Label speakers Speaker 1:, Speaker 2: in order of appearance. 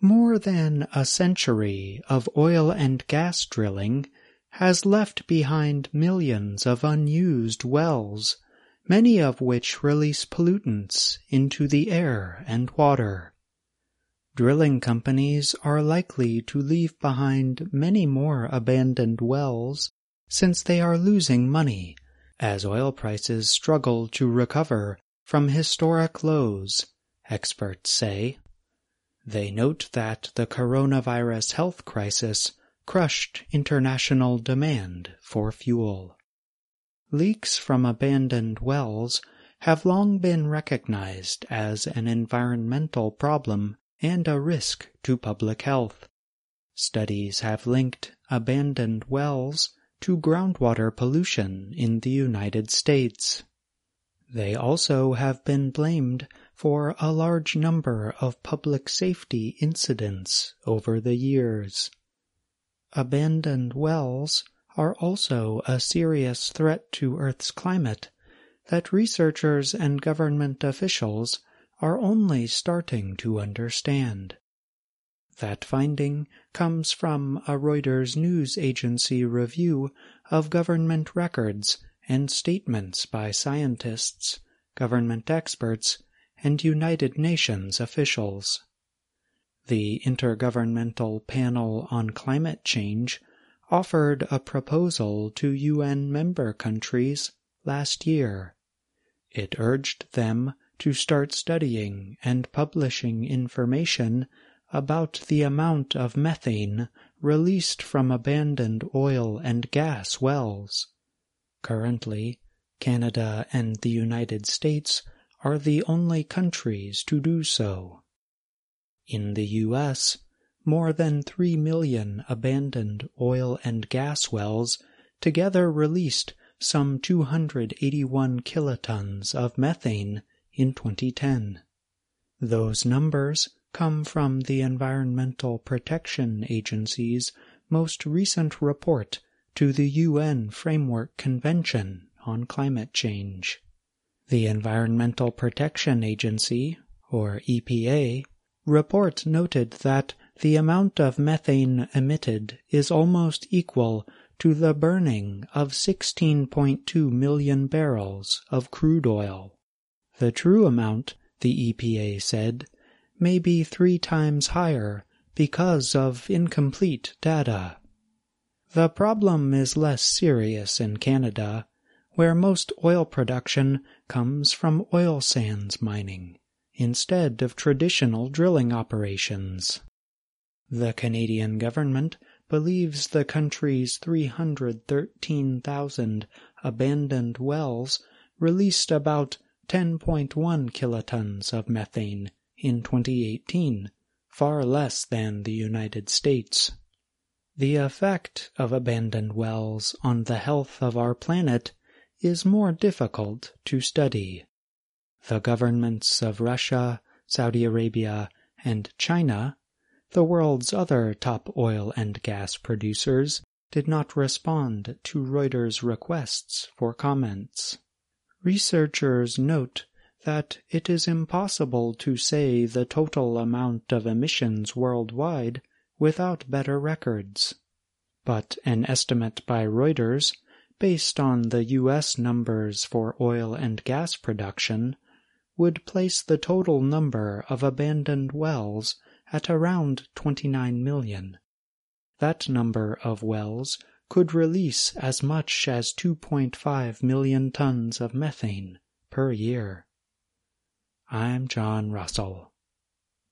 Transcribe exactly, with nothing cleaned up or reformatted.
Speaker 1: More than a century of oil and gas drilling has left behind millions of unused wells, many of which release pollutants into the air and water. Drilling companies are likely to leave behind many more abandoned wells since they are losing money as oil prices struggle to recover from historic lows, experts say. They note that the coronavirus health crisis crushed international demand for fuel. Leaks from abandoned wells have long been recognized as an environmental problem and a risk to public health. Studies have linked abandoned wells to groundwater pollution in the United States. They also have been blamed for a large number of public safety incidents over the years. Abandoned wells are also a serious threat to Earth's climate that researchers and government officials are only starting to understand. That finding comes from a Reuters news agency review of government records and statements by scientists, government experts, and United Nations officials. The Intergovernmental Panel on Climate Change offered a proposal to U N member countries last year. It urged them to start studying and publishing information about the amount of methane released from abandoned oil and gas wells. Currently, Canada and the United States are the only countries to do so. In the U S, more than three million abandoned oil and gas wells together released some two hundred eighty-one kilotons of methane in twenty ten. Those numbers come from the Environmental Protection Agency's most recent report to the U N Framework Convention on Climate Change. The Environmental Protection Agency, or E P A, report noted that the amount of methane emitted is almost equal to the burning of sixteen point two million barrels of crude oil. The true amount, the E P A said, may be three times higher because of incomplete data. The problem is less serious in Canada, where most oil production comes from oil sands mining, instead of traditional drilling operations. The Canadian government believes the country's three hundred thirteen thousand abandoned wells released about ten point one kilotons of methane in twenty eighteen, far less than the United States. The effect of abandoned wells on the health of our planet is more difficult to study. The governments of Russia, Saudi Arabia, and China, the world's other top oil and gas producers, did not respond to Reuters' requests for comments. Researchers note that it is impossible to say the total amount of emissions worldwide without better records. But an estimate by Reuters, based on the U S numbers for oil and gas production, would place the total number of abandoned wells at around twenty-nine million. That number of wells could release as much as two point five million tons of methane per year. I'm John Russell.